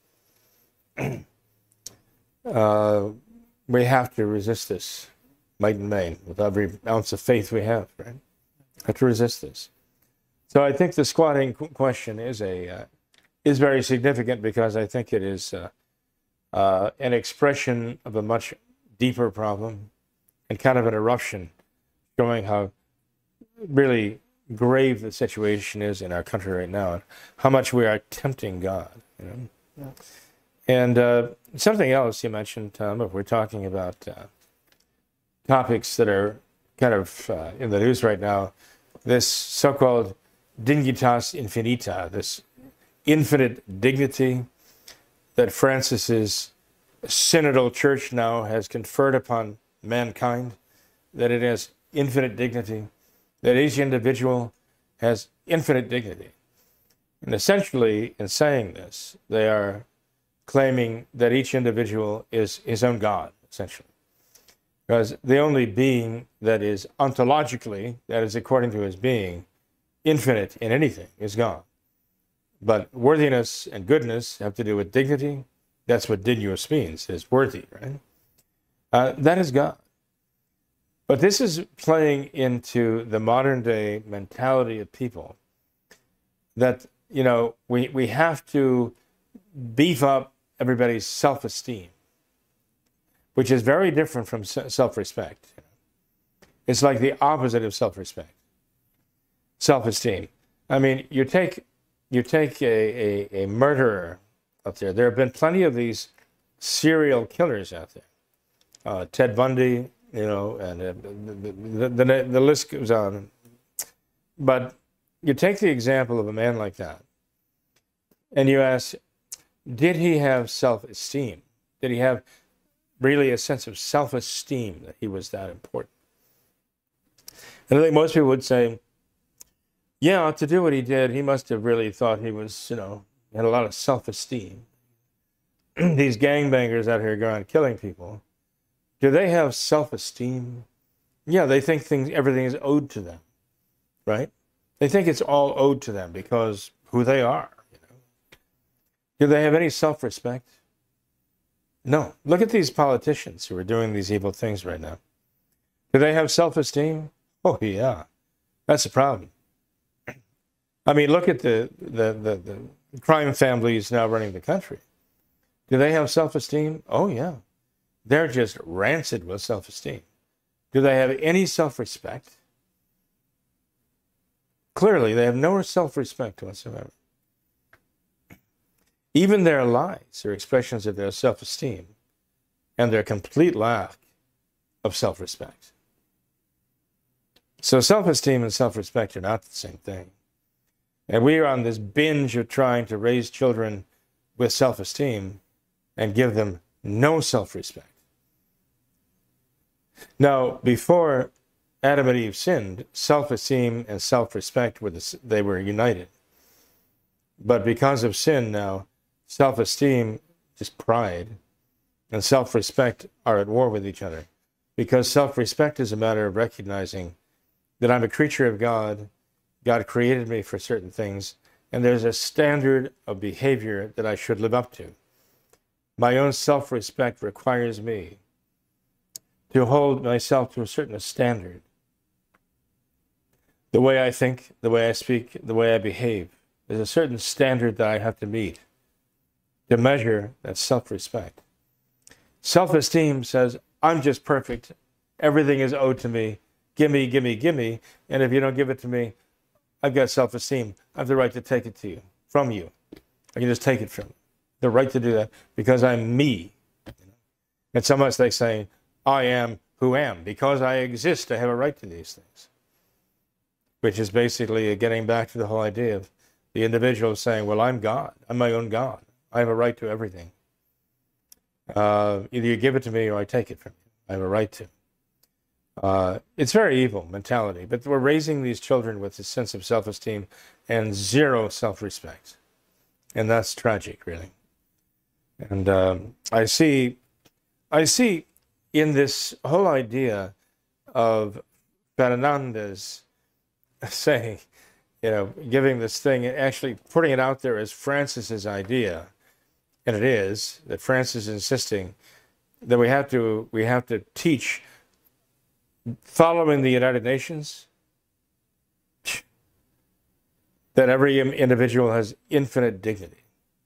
We have to resist this, might and main, with every ounce of faith we have, right? Have to resist this. So I think the squatting question is very significant because I think it is an expression of a much deeper problem and kind of an eruption showing how really grave the situation is in our country right now and how much we are tempting God. You know? Yeah. And something else you mentioned, Tom, if we're talking about topics that are kind of in the news right now, this so-called dignitas infinita, this infinite dignity that Francis's synodal church now has conferred upon mankind, that it has infinite dignity, that each individual has infinite dignity. And essentially, in saying this, they are claiming that each individual is his own God, essentially. Because the only being that is ontologically, that is according to his being, infinite in anything is God. But worthiness and goodness have to do with dignity. That's what dignus means, is worthy, right? That is God. But this is playing into the modern day mentality of people that, you know, we have to beef up everybody's self-esteem, which is very different from self-respect. It's like the opposite of self-respect. Self-esteem. I mean, you take a murderer out there. There have been plenty of these serial killers out there. Ted Bundy, you know, and the list goes on. But you take the example of a man like that, and you ask, did he have self-esteem? Did he have really a sense of self-esteem that he was that important? And I think most people would say, yeah, to do what he did, he must have really thought he was, you know, had a lot of self-esteem. These gangbangers out here going killing people, do they have self-esteem? Yeah, they think everything is owed to them, right? They think it's all owed to them because who they are. You know? Do they have any self-respect? No. Look at these politicians who are doing these evil things right now. Do they have self-esteem? Oh, yeah. That's a problem. I mean, look at the crime families now running the country. Do they have self-esteem? Oh, yeah. They're just rancid with self-esteem. Do they have any self-respect? Clearly, they have no self-respect whatsoever. Even their lies are expressions of their self-esteem and their complete lack of self-respect. So self-esteem and self-respect are not the same thing. And we are on this binge of trying to raise children with self-esteem and give them no self-respect. Now, before Adam and Eve sinned, self-esteem and self-respect they were united. But because of sin now, self-esteem is pride, and self-respect are at war with each other. Because self-respect is a matter of recognizing that I'm a creature of God. God created me for certain things, and there's a standard of behavior that I should live up to. My own self-respect requires me to hold myself to a certain standard. The way I think, the way I speak, the way I behave, there's a certain standard that I have to meet to measure that self-respect. Self-esteem says, I'm just perfect. Everything is owed to me. Give me, give me, give me. And if you don't give it to me, I've got self-esteem. I have the right to take it to you, from you. I can just take it from you. The right to do that because I'm me. It's almost like saying, I am who am. Because I exist, I have a right to these things. Which is basically getting back to the whole idea of the individual saying, well, I'm God. I'm my own God. I have a right to everything. Either you give it to me or I take it from you. I have a right to. It's very evil mentality, but we're raising these children with a sense of self-esteem and zero self-respect. And that's tragic, really. And I see in this whole idea of Fernandez saying, giving this thing, actually putting it out there as Francis's idea, and it is, that Francis is insisting that we have to teach, following the United Nations, that every individual has infinite dignity.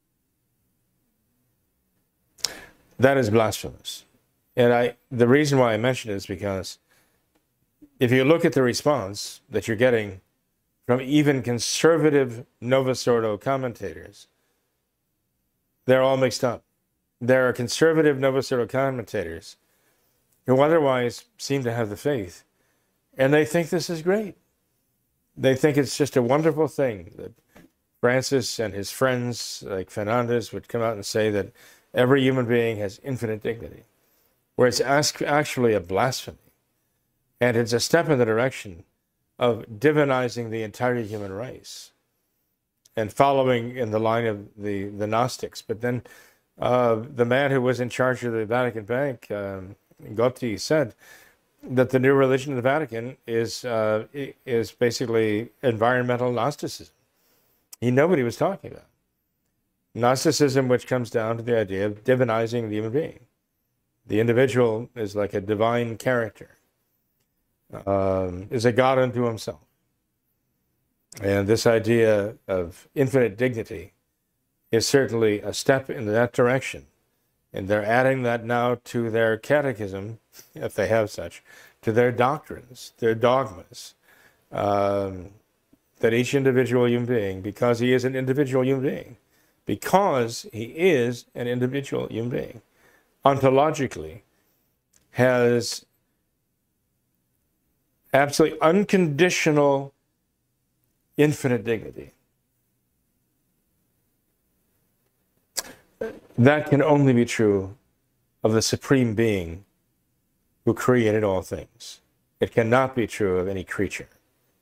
That is blasphemous. And the reason why I mention it is because if you look at the response that you're getting from even conservative Novus Ordo commentators, they're all mixed up. There are conservative Novus Ordo commentators who otherwise seem to have the faith, and they think this is great. They think it's just a wonderful thing that Francis and his friends like Fernandez would come out and say that every human being has infinite dignity, where it's actually a blasphemy. And it's a step in the direction of divinizing the entire human race and following in the line of the Gnostics. But then the man who was in charge of the Vatican Bank, Gotti, said that the new religion of the Vatican is basically environmental Gnosticism. He knew what he was talking about. Gnosticism, which comes down to the idea of divinizing the human being. The individual is like a divine character, is a God unto himself. And this idea of infinite dignity is certainly a step in that direction. And they're adding that now to their catechism, if they have such, to their doctrines, their dogmas, that each individual human being, because he is an individual human being, ontologically has absolutely unconditional infinite dignity. That can only be true of the Supreme Being who created all things. It cannot be true of any creature.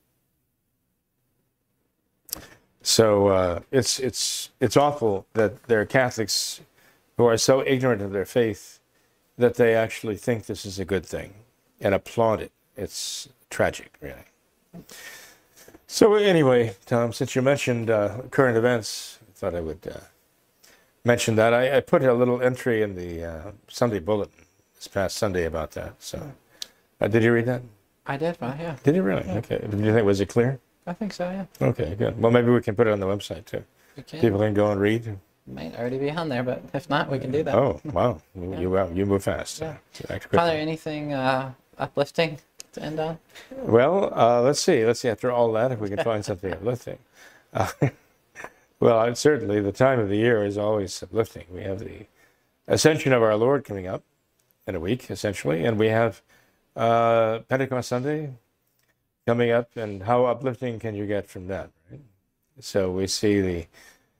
So it's awful that there are Catholics who are so ignorant of their faith that they actually think this is a good thing and applaud it. It's tragic, really. So anyway, Tom, since you mentioned current events, I thought I would mention that. I put a little entry in the Sunday Bulletin this past Sunday about that. So, did you read that? I did, yeah. Did you really? Yeah. Okay. Did you think, was it clear? I think so, yeah. Okay, good. Well, maybe we can put it on the website, too. We can. People can go and read. It might already be on there, but if not, we can do that. Oh, wow. Yeah. You move fast. Yeah. Father, anything uplifting to end on? Well, let's see. After all that, if we can find something uplifting. Well, certainly the time of the year is always uplifting. We have the Ascension of our Lord coming up in a week, essentially, and we have Pentecost Sunday coming up, and how uplifting can you get from that, right? So we see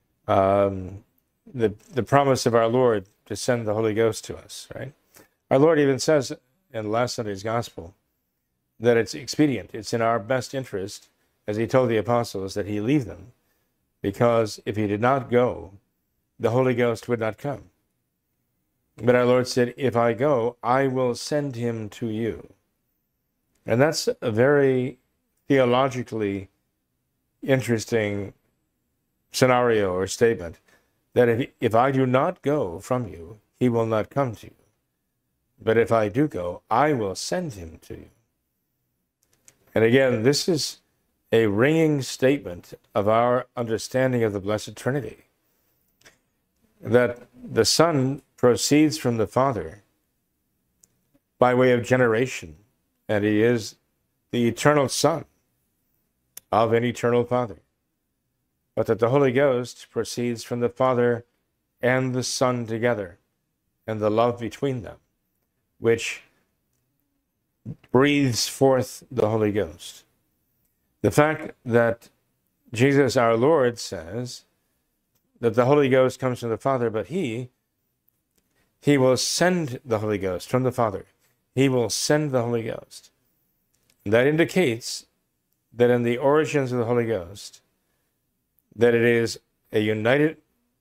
the promise of our Lord to send the Holy Ghost to us, right? Our Lord even says in last Sunday's Gospel that it's expedient, it's in our best interest, as he told the apostles, that he leave them, because if he did not go, the Holy Ghost would not come. But our Lord said, if I go, I will send him to you. And that's a very theologically interesting scenario or statement, that if I do not go from you, he will not come to you. But if I do go, I will send him to you. And again, this is a ringing statement of our understanding of the Blessed Trinity, that the Son proceeds from the Father by way of generation, and he is the eternal Son of an eternal Father, but that the Holy Ghost proceeds from the Father and the Son together, and the love between them, which breathes forth the Holy Ghost. The fact that Jesus our Lord says that the Holy Ghost comes from the Father, but he will send the Holy Ghost from the Father. He will send the Holy Ghost. And that indicates that in the origins of the Holy Ghost, that it is a united,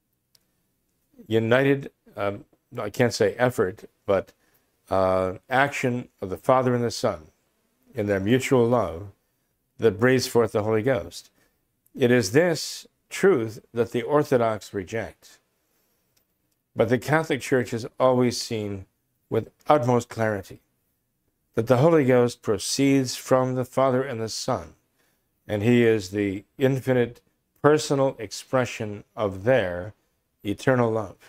I can't say effort, but action of the Father and the Son in their mutual love that breathes forth the Holy Ghost. It is this truth that the Orthodox reject. But the Catholic Church has always seen with utmost clarity that the Holy Ghost proceeds from the Father and the Son, and he is the infinite personal expression of their eternal love.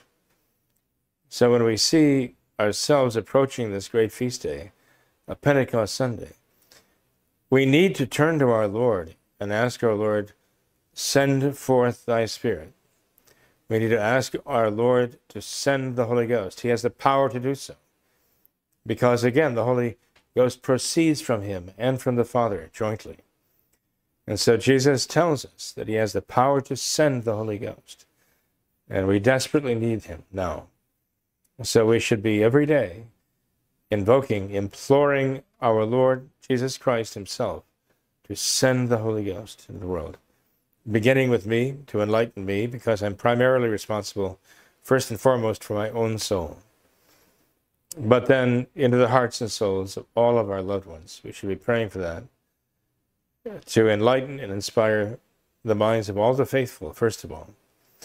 So when we see ourselves approaching this great feast day, a Pentecost Sunday, we need to turn to our Lord and ask our Lord, send forth thy Spirit. We need to ask our Lord to send the Holy Ghost. He has the power to do so, because again, the Holy Ghost proceeds from him and from the Father jointly. And so Jesus tells us that he has the power to send the Holy Ghost, and we desperately need him now. So we should be every day invoking, imploring our Lord Jesus Christ himself to send the Holy Ghost into the world, beginning with me, to enlighten me, because I'm primarily responsible, first and foremost, for my own soul. But then into the hearts and souls of all of our loved ones. We should be praying for that, to enlighten and inspire the minds of all the faithful, first of all.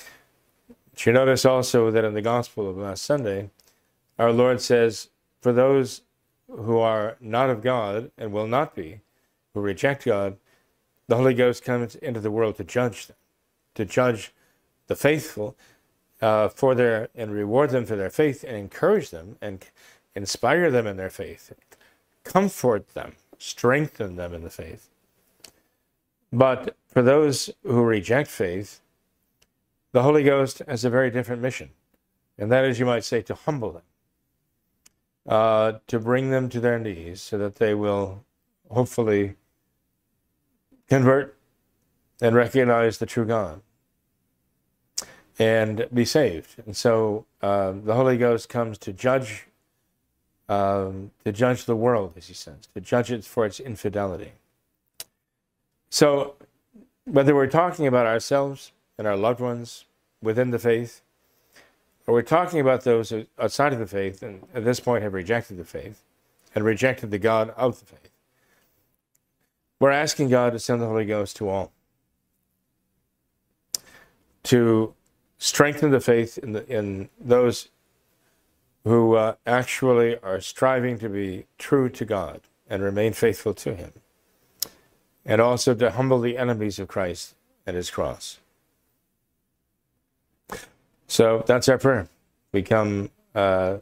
You notice also that in the Gospel of last Sunday, our Lord says, for those who are not of God and will not be, who reject God, the Holy Ghost comes into the world to judge them, to judge the faithful and reward them for their faith, and encourage them and inspire them in their faith, comfort them, strengthen them in the faith. But for those who reject faith, the Holy Ghost has a very different mission, and that is, you might say, to humble them, to bring them to their knees so that they will hopefully convert and recognize the true God and be saved. And so the Holy Ghost comes to judge the world, as he says, to judge it for its infidelity. So whether we're talking about ourselves and our loved ones within the faith, or we're talking about those outside of the faith and at this point have rejected the faith and rejected the God of the faith, we're asking God to send the Holy Ghost to all, to strengthen the faith in those who actually are striving to be true to God and remain faithful to him, and also to humble the enemies of Christ at his cross. So that's our prayer. We come now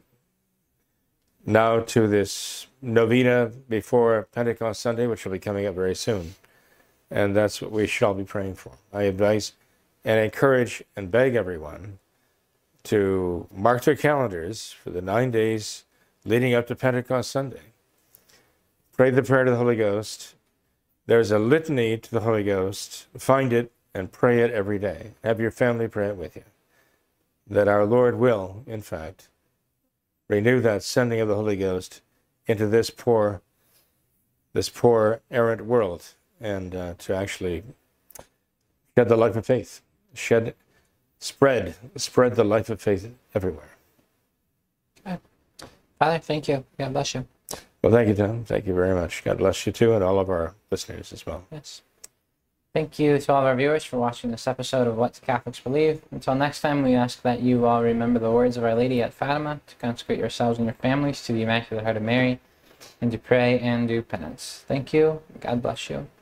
to this novena before Pentecost Sunday, which will be coming up very soon. And that's what we shall be praying for. I advise and encourage and beg everyone to mark their calendars for the 9 days leading up to Pentecost Sunday. Pray the prayer to the Holy Ghost. There's a litany to the Holy Ghost. Find it and pray it every day. Have your family pray it with you. That our Lord will, in fact, renew that sending of the Holy Ghost into this poor errant world, and to actually shed the life of faith, spread the life of faith everywhere. Okay. Father, thank you. God bless you. Well, thank you, Tom. Thank you very much. God bless you too, and all of our listeners as well. Yes. Thank you to all of our viewers for watching this episode of What Catholics Believe. Until next time, we ask that you all remember the words of Our Lady at Fatima to consecrate yourselves and your families to the Immaculate Heart of Mary, and to pray and do penance. Thank you. God bless you.